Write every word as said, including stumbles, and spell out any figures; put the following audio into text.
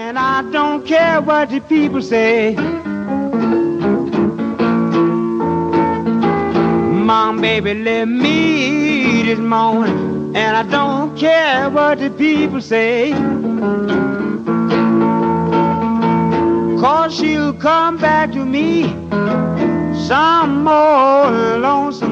And I don't care what the people say. Mom, baby, let me this morning, and I don't care what the people say. Cause she'll come back to me some more lonesome